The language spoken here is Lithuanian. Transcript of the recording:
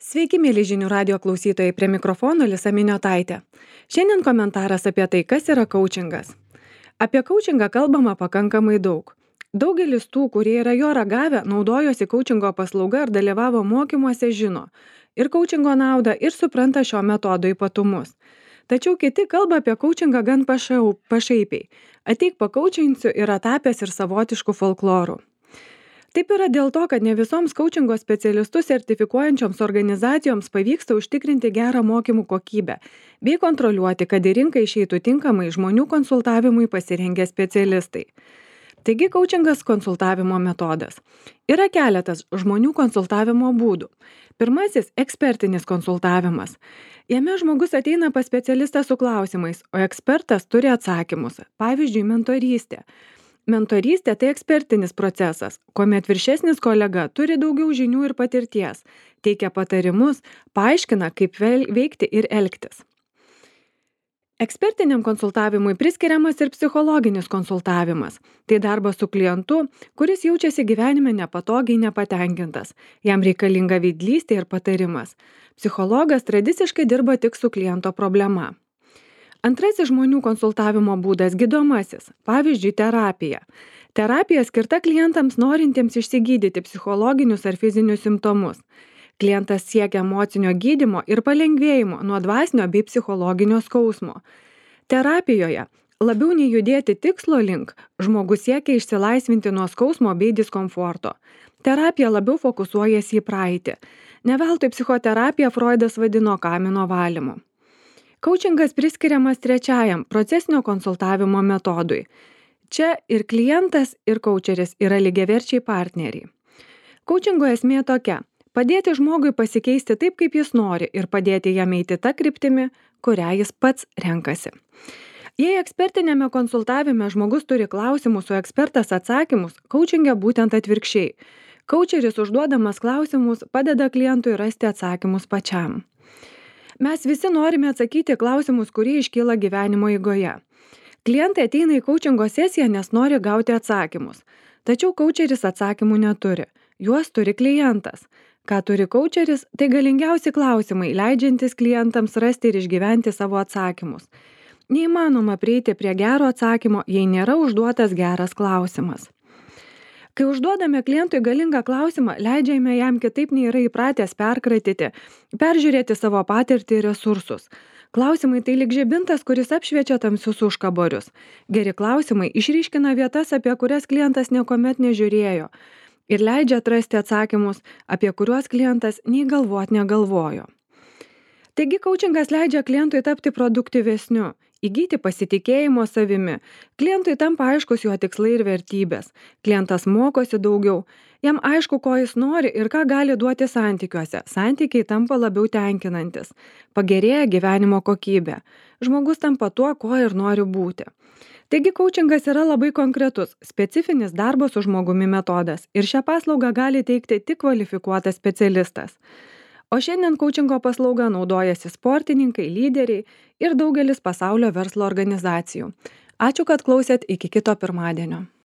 Sveiki, mėly žinių radio klausytojai, prie mikrofono Lisa Miniotaitė. Šiandien komentaras apie tai, kas yra kaučingas. Apie kaučingą kalbama pakankamai daug. Daugelis tų, kurie yra jo ragavę, naudojosi kaučingo paslauga ar dalyvavo mokymuose, žino ir kaučingo naudą, ir supranta šio metodo ypatumus. Tačiau kiti kalba apie kaučingą gan pašaipiai. Ateik pakaučinsiu yra tapęs ir savotišku folkloru. Taip yra dėl to, kad ne visoms kaučingo specialistus sertifikuojančioms organizacijoms pavyksta užtikrinti gerą mokymų kokybę bei kontroliuoti, kad į rinką išeitų tinkamai žmonių konsultavimui pasirengę specialistai. Taigi kaučingas konsultavimo metodas. Yra keletas žmonių konsultavimo būdų. Pirmasis – ekspertinis konsultavimas. Jame žmogus ateina pas specialistą su klausimais, o ekspertas turi atsakymus. Pavyzdžiui, mentorystė. Mentorystė tai ekspertinis procesas, kuomet viršesnis kolega turi daugiau žinių ir patirties, teikia patarimus, paaiškina, kaip veikti ir elgtis. Ekspertiniam konsultavimui priskiriamas ir psichologinis konsultavimas. Tai darbas su klientu, kuris jaučiasi gyvenime nepatogiai nepatenkintas. Jam reikalinga veidlystė ir patarimas. Psichologas tradiciškai dirba tik su kliento problema. Antrasis žmonių konsultavimo būdas – gydomasis, pavyzdžiui, terapija. Terapija skirta klientams norintiems išsigydyti psichologinius ar fizinius simptomus. Klientas siekia emocinio gydymo ir palengvėjimo nuo dvasinio bei psichologinio skausmo. Terapijoje labiau nei judėti tikslo link, žmogus siekia išsilaisvinti nuo skausmo bei diskomforto. Terapija labiau fokusuojasi į praeitį. Ne veltui psichoterapiją Freudas vadino kamino valymu. Kaučingas priskiriamas trečiajam procesinio konsultavimo metodui. Čia ir klientas, ir kaučeris yra lygiaverčiai partneriai. Kaučingo esmė tokia – padėti žmogui pasikeisti taip, kaip jis nori ir padėti jam eiti tą kryptimį, kurią jis pats renkasi. Jei ekspertinėme konsultavime žmogus turi klausimus, o ekspertas atsakymus, kaučinge būtent atvirkščiai. Kaučeris užduodamas klausimus padeda klientui rasti atsakymus pačiam. Mes visi norime atsakyti klausimus, kurie iškyla gyvenimo eigoje. Klientai ateina į kaučingo sesiją, nes nori gauti atsakymus. Tačiau kaučeris atsakymų neturi. Juos turi klientas. Ką turi kaučeris, tai galingiausi klausimai, leidžiantis klientams rasti ir išgyventi savo atsakymus. Neįmanoma prieiti prie gero atsakymo, jei nėra užduotas geras klausimas. Kai užduodame klientui galingą klausimą, leidžiame jam kitaip nei yra įpratęs perkratyti, peržiūrėti savo patirtį ir resursus. Klausimai tai lyg žibintas, kuris apšviečia tamsius užkaborius. Geri klausimai išryškina vietas, apie kurias klientas niekuomet nežiūrėjo ir leidžia atrasti atsakymus, apie kuriuos klientas nei galvot negalvojo. Taigi kaučingas leidžia klientui tapti produktyvesniu, įgyti pasitikėjimo savimi. Klientui tampa aiškus jo tikslai ir vertybės. Klientas mokosi daugiau. Jam aišku, ko jis nori ir ką gali duoti santykiuose. Santykiai tampa labiau tenkinantis. Pagerėja gyvenimo kokybė. Žmogus tampa tuo, kuo ir nori būti. Taigi kaučingas yra labai konkretus, specifinis darbo su žmogumi metodas ir šią paslaugą gali teikti tik kvalifikuotas specialistas. O šiandien kaučingo paslauga naudojasi sportininkai, lyderiai ir daugelis pasaulio verslo organizacijų. Ačiū, kad klausėt, iki kito pirmadienio.